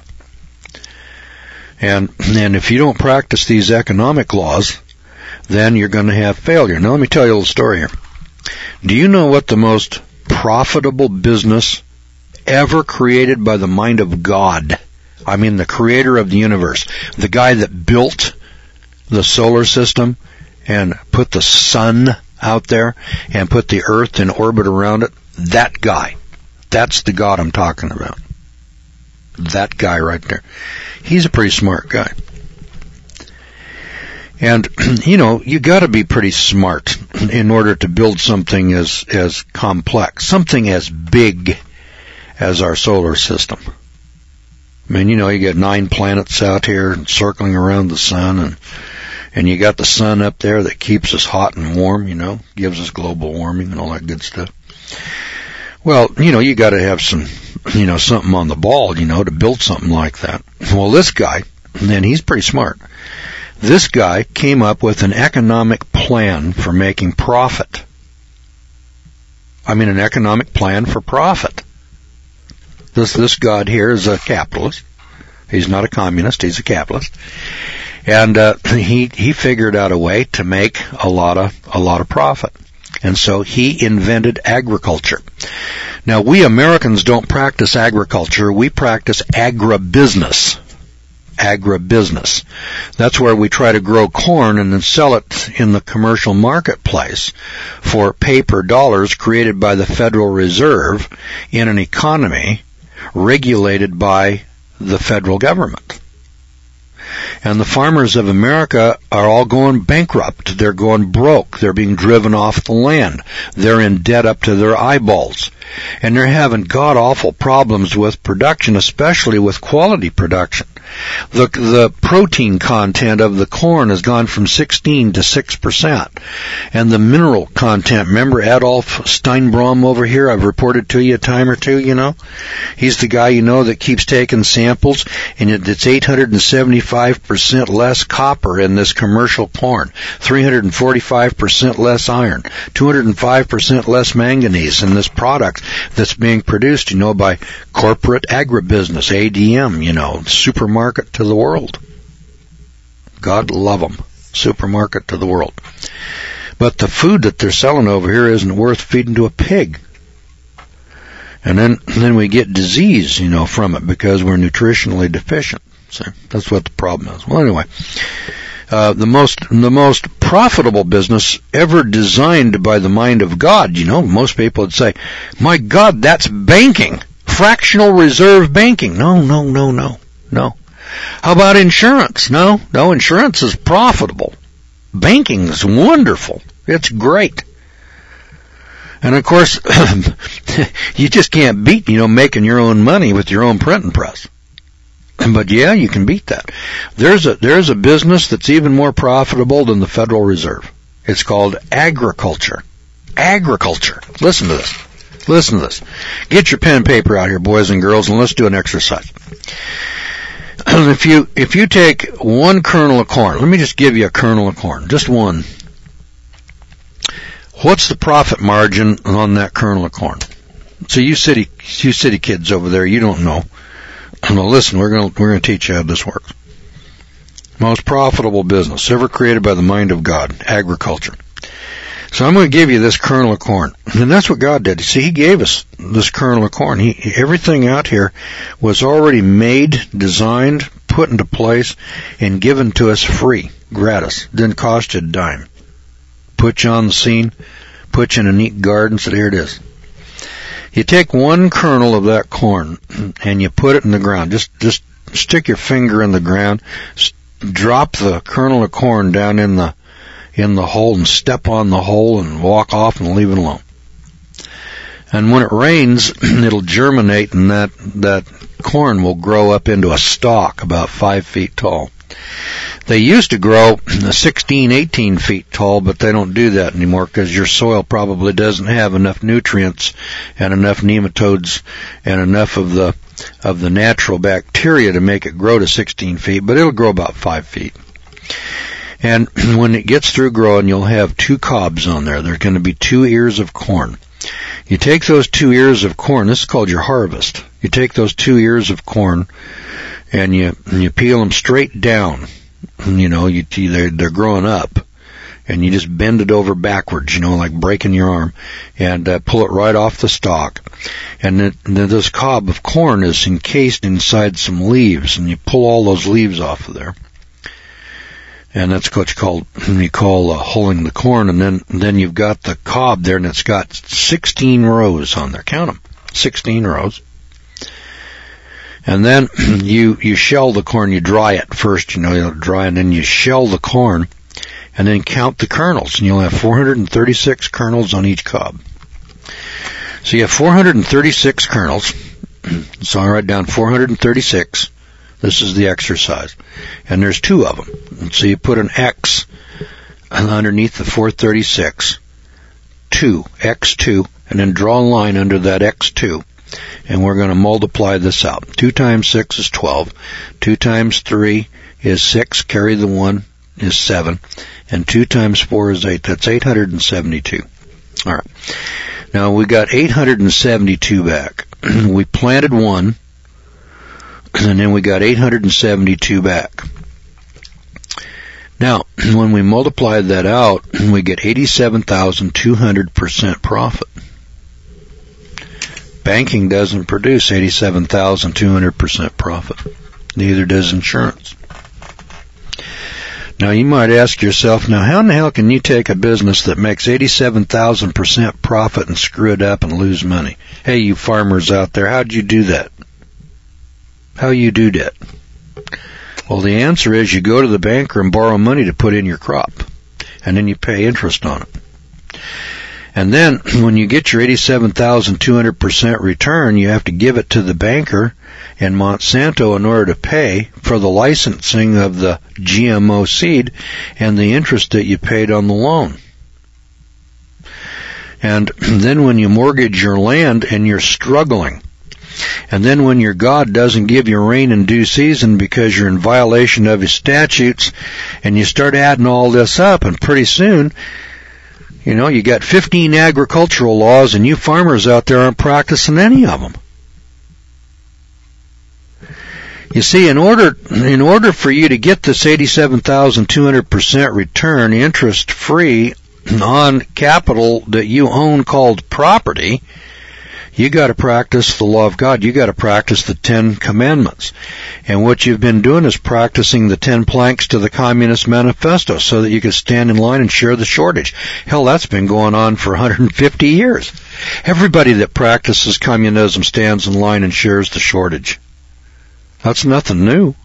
and if you don't practice these economic laws, then you're going to have failure. Now let me tell you a little story here. Do you know what the most profitable business ever created by the mind of God? I mean, the creator of the universe, the guy that built the solar system and put the sun out there and put the earth in orbit around it, that guy. That's the God I'm talking about. That guy right there. He's a pretty smart guy. And, you gotta be pretty smart in order to build something as complex, something as big as our solar system. I mean, you get 9 planets out here circling around the sun, and you got the sun up there that keeps us hot and warm, gives us global warming and all that good stuff. Well, you gotta have some, something on the ball, to build something like that. Well, this guy, and he's pretty smart, this guy came up with an economic plan for making profit. I mean, an economic plan for profit. This God here is a capitalist. He's not a communist. He's a capitalist, and he figured out a way to make a lot of profit. And so he invented agriculture. Now we Americans don't practice agriculture. We practice agribusiness. Agribusiness. That's where we try to grow corn and then sell it in the commercial marketplace for paper dollars created by the Federal Reserve in an economy regulated by the federal government. And the farmers of America are all going bankrupt. They're going broke. They're being driven off the land. They're in debt up to their eyeballs. And they're having god-awful problems with production, especially with quality production. The protein content of the corn has gone from 16 to 6%. And the mineral content, remember Adolf Steinbrom over here? I've reported to you a time or two, you know? He's the guy, you know, that keeps taking samples, and it's 875% less copper in this commercial corn, 345% less iron, 205% less manganese in this product that's being produced, you know, by corporate agribusiness, ADM, you know, supermarket to the world. God love them. Supermarket to the world. But the food that they're selling over here isn't worth feeding to a pig. And then we get disease, you know, from it because we're nutritionally deficient. So that's what the problem is. Well, anyway, the most profitable business ever designed by the mind of God, you know, most people would say, my God, that's banking. Fractional reserve banking. No. How about insurance? No, insurance is profitable. Banking is wonderful. It's great. And of course, you just can't beat, you know, making your own money with your own printing press. But yeah, you can beat that. There's a business that's even more profitable than the Federal Reserve. It's called agriculture. Agriculture. Listen to this. Get your pen and paper out here, boys and girls, and let's do an exercise. If you take one kernel of corn, let me just give you a kernel of corn, just one. What's the profit margin on that kernel of corn? So you city kids over there, you don't know. Now listen, we're going to teach you how this works. Most profitable business ever created by the mind of God, agriculture. So I'm going to give you this kernel of corn. And that's what God did. You see, He gave us this kernel of corn. Everything out here was already made, designed, put into place, and given to us free, gratis. Didn't cost you a dime. Put you on the scene, put you in a neat garden, so here it is. You take one kernel of that corn and you put it in the ground. Just stick your finger in the ground, drop the kernel of corn down in the hole and step on the hole and walk off and leave it alone. And when it rains, it'll germinate and that corn will grow up into a stalk about 5 feet tall. They used to grow 16, 18 feet tall, but they don't do that anymore because your soil probably doesn't have enough nutrients and enough nematodes and enough of the natural bacteria to make it grow to 16 feet, but it'll grow about 5 feet. And when it gets through growing, you'll have 2 cobs on there. There are going to be 2 ears of corn. You take those 2 ears of corn, this is called your harvest. You take those 2 ears of corn and you peel them straight down. You know, they're growing up, and you just bend it over backwards, you know, like breaking your arm, and pull it right off the stalk. And then this cob of corn is encased inside some leaves, and you pull all those leaves off of there. And that's what you call hulling the corn, and then you've got the cob there, and it's got 16 rows on there. Count them, 16 rows. And then you shell the corn, you dry it first, you know, you'll dry, and then you shell the corn, and then count the kernels, and you'll have 436 kernels on each cob. So you have 436 kernels, so I write down 436. This is the exercise. And there's 2 of them. And so you put an X underneath the 436, 2, X2, and then draw a line under that X2. And we're going to multiply this out. 2 times 6 is 12. 2 times 3 is 6. Carry the 1 is 7. And 2 times 4 is 8. That's 872. All right. Now we got 872 back. We planted 1. And then we got 872 back. Now, when we multiply that out, we get 87,200% profit. Banking doesn't produce 87,200% profit. Neither does insurance. Now, you might ask yourself, now how in the hell can you take a business that makes 87,000% profit and screw it up and lose money? Hey, you farmers out there, how'd you do that? How you do that? Well, the answer is you go to the banker and borrow money to put in your crop, and then you pay interest on it. And then when you get your 87,200% return, you have to give it to the banker and Monsanto in order to pay for the licensing of the GMO seed and the interest that you paid on the loan. And then when you mortgage your land and you're struggling, and then when your God doesn't give you rain in due season because you're in violation of his statutes, and you start adding all this up, and pretty soon, you got 15 agricultural laws, and you farmers out there aren't practicing any of them. You see, in order for you to get this 87,200% return interest-free on capital that you own called property, you got to practice the law of God. You got to practice the 10 commandments. And what you've been doing is practicing the 10 planks to the Communist Manifesto so that you can stand in line and share the shortage. Hell, that's been going on for 150 years. Everybody that practices communism stands in line and shares the shortage. That's nothing new.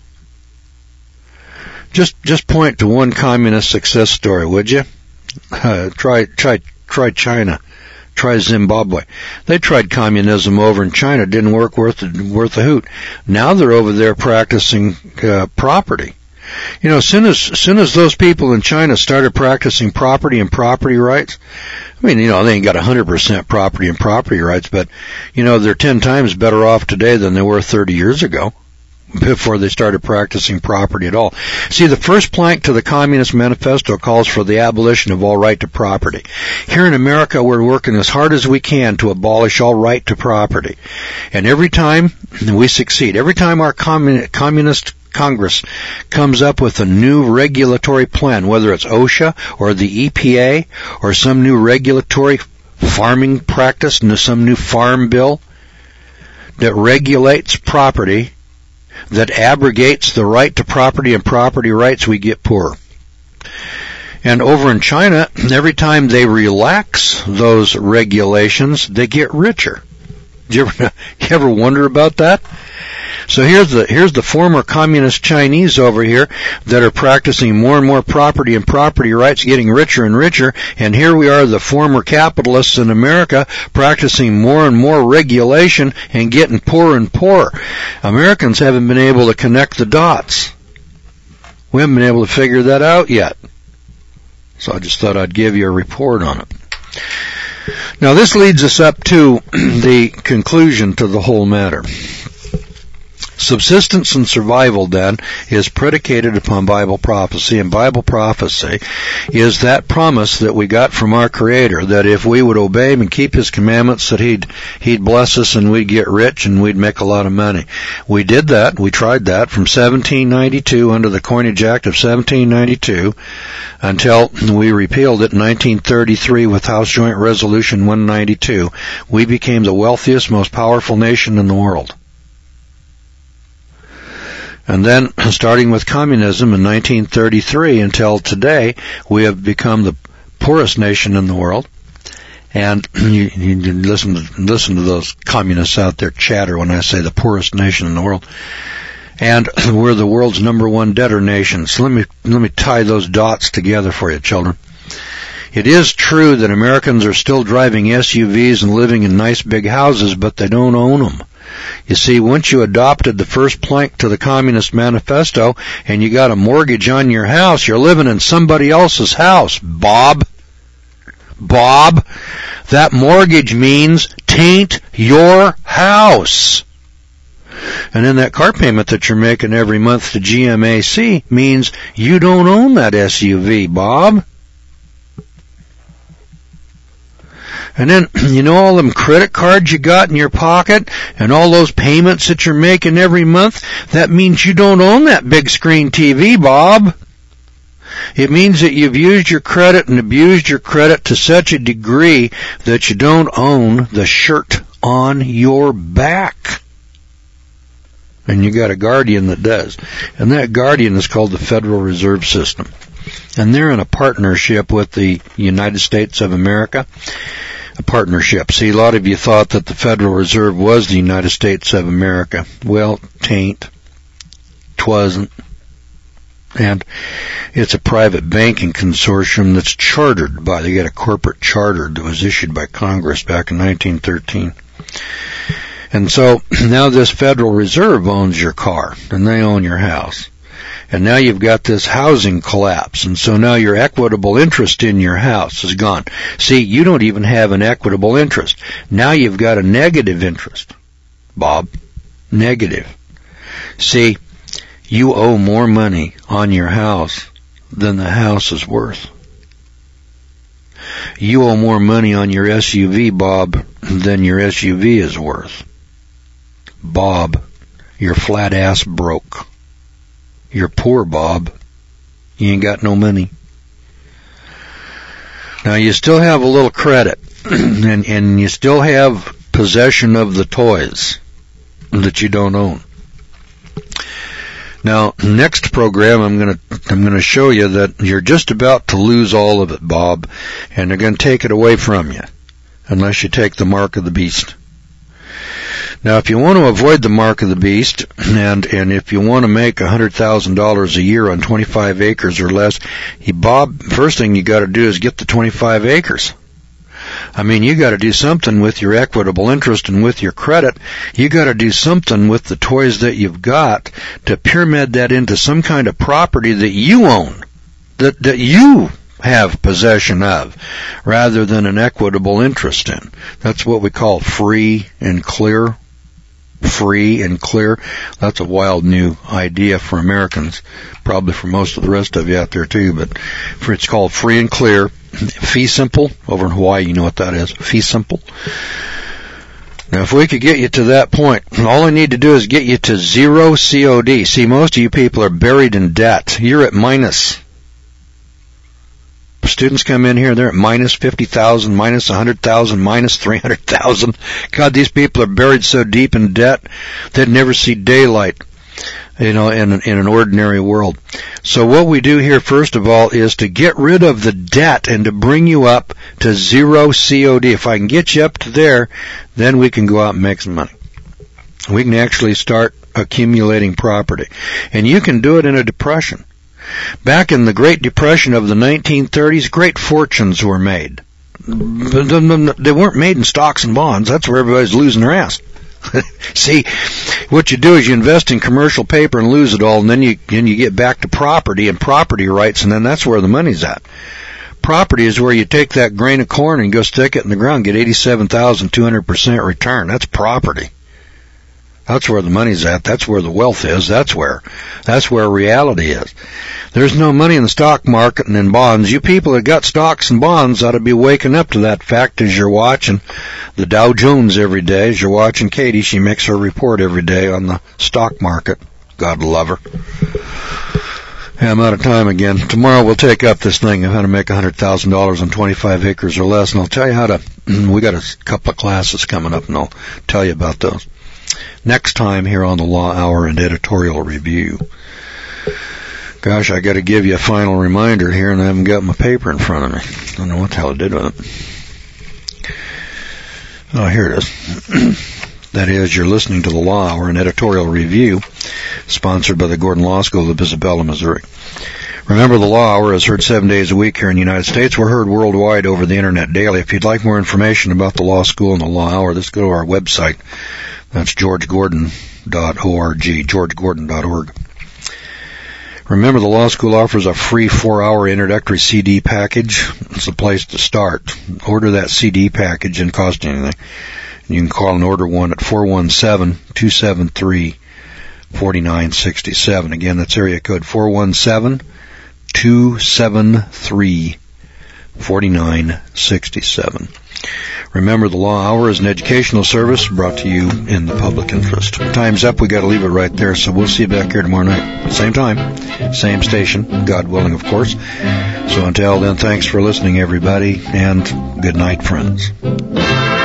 Just point to one communist success story, would you? Try China. Try Zimbabwe. They tried communism over in China. It didn't work worth a hoot. Now they're over there practicing property. As soon as those people in China started practicing property and property rights, they ain't got 100% property and property rights, but, they're 10 times better off today than they were 30 years ago, before they started practicing property at all. See, the first plank to the Communist Manifesto calls for the abolition of all right to property. Here in America, we're working as hard as we can to abolish all right to property. And every time we succeed, every time our communist Congress comes up with a new regulatory plan, whether it's OSHA or the EPA or some new regulatory farming practice, some new farm bill that regulates property, that abrogates the right to property and property rights, we get poorer. And over in China, every time they relax those regulations, they get richer. You ever wonder about that? So here's the former communist Chinese over here that are practicing more and more property and property rights, getting richer and richer, and here we are, the former capitalists in America, practicing more and more regulation and getting poorer and poorer. Americans haven't been able to connect the dots. We haven't been able to figure that out yet. So I just thought I'd give you a report on it. Now this leads us up to the conclusion to the whole matter. Subsistence and survival, then, is predicated upon Bible prophecy, and Bible prophecy is that promise that we got from our Creator, that if we would obey Him and keep His commandments, that He'd bless us and we'd get rich and we'd make a lot of money. We did that, we tried that from 1792 under the Coinage Act of 1792 until we repealed it in 1933 with House Joint Resolution 192. We became the wealthiest, most powerful nation in the world. And then, starting with communism in 1933 until today, we have become the poorest nation in the world. And you listen to those communists out there chatter when I say the poorest nation in the world. And we're the world's #1 debtor nation. So let me tie those dots together for you, children. It is true that Americans are still driving SUVs and living in nice big houses, but they don't own them. You see, once you adopted the first plank to the Communist Manifesto and you got a mortgage on your house, you're living in somebody else's house, Bob. That mortgage means taint your house. And then that car payment that you're making every month to GMAC means you don't own that SUV, Bob. And then, all them credit cards you got in your pocket and all those payments that you're making every month, that means you don't own that big screen TV, Bob. It means that you've used your credit and abused your credit to such a degree that you don't own the shirt on your back. And you got a guardian that does. And that guardian is called the Federal Reserve System. And they're in a partnership with the United States of America. A partnership. See, a lot of you thought that the Federal Reserve was the United States of America. Well, 'tain't. 'Twasn't. And it's a private banking consortium that's chartered by, they got a corporate charter that was issued by Congress back in 1913. And so now this Federal Reserve owns your car, and they own your house. And now you've got this housing collapse, and so now your equitable interest in your house is gone. See, you don't even have an equitable interest. Now you've got a negative interest. Bob, negative. See, you owe more money on your house than the house is worth. You owe more money on your SUV, Bob, than your SUV is worth. Bob, you're flat ass broke. You're poor, Bob. You ain't got no money. Now you still have a little credit, and you still have possession of the toys that you don't own. Now, next program, I'm going to show you that you're just about to lose all of it, Bob, and they're going to take it away from you, unless you take the mark of the beast. Now, if you want to avoid the mark of the beast, and if you want to make $100,000 a year on 25 acres or less, Bob, first thing you got to do is get the 25 acres. I mean, you got to do something with your equitable interest and with your credit. You got to do something with the toys that you've got to pyramid that into some kind of property that you own, that you have possession of, rather than an equitable interest in. That's what we call free and clear. Free and clear. That's a wild new idea for Americans, probably for most of the rest of you out there too, but it's called free and clear. Fee simple. Over in Hawaii, you know what that is. Fee simple. Now, if we could get you to that point, all I need to do is get you to zero COD. See, most of you people are buried in debt. You're at minus. Students come in here, they're at minus 50,000, minus 100,000, minus 300,000. God, these people are buried so deep in debt, they'd never see daylight, in an ordinary world. So what we do here, first of all, is to get rid of the debt and to bring you up to zero COD. If I can get you up to there, then we can go out and make some money. We can actually start accumulating property. And you can do it in a depression. Back in the Great Depression of the 1930s, great fortunes were made. They weren't made in stocks and bonds. That's where everybody's losing their ass. See, what you do is you invest in commercial paper and lose it all, and then you get back to property and property rights, and then that's where the money's at. Property is where you take that grain of corn and go stick it in the ground, get 87,200% return. That's property. That's where the money's at. That's where the wealth is. That's where reality is. There's no money in the stock market and in bonds. You people that got stocks and bonds ought to be waking up to that fact as you're watching the Dow Jones every day, as you're watching Katie. She makes her report every day on the stock market. God love her. Yeah, I'm out of time again. Tomorrow we'll take up this thing of how to make $100,000 on 25 acres or less, and I'll tell you how to, we got a couple of classes coming up, and I'll tell you about those next time here on the Law Hour and Editorial Review. Gosh, I got to give you a final reminder here, and I haven't got my paper in front of me. I don't know what the hell I did with it. Oh, here it is. That is, you're listening to the Law Hour and Editorial Review, sponsored by the Gordon Law School of Isabella, Missouri. Remember, the Law Hour is heard 7 days a week here in the United States. We're heard worldwide over the Internet daily. If you'd like more information about the Law School and the Law Hour, let's go to our website. That's georgegordon.org, georgegordon.org. Remember, the Law School offers a free 4-hour introductory CD package. It's the place to start. Order that CD package, and cost you anything. You can call and order one at 417-273-4967. Again, that's area code 417-273-4967. Remember, the Law Hour is an educational service brought to you in the public interest. Time's up. We got to leave it right there, so we'll see you back here tomorrow night. Same time, same station, God willing, of course. So until then, thanks for listening, everybody, and good night, friends.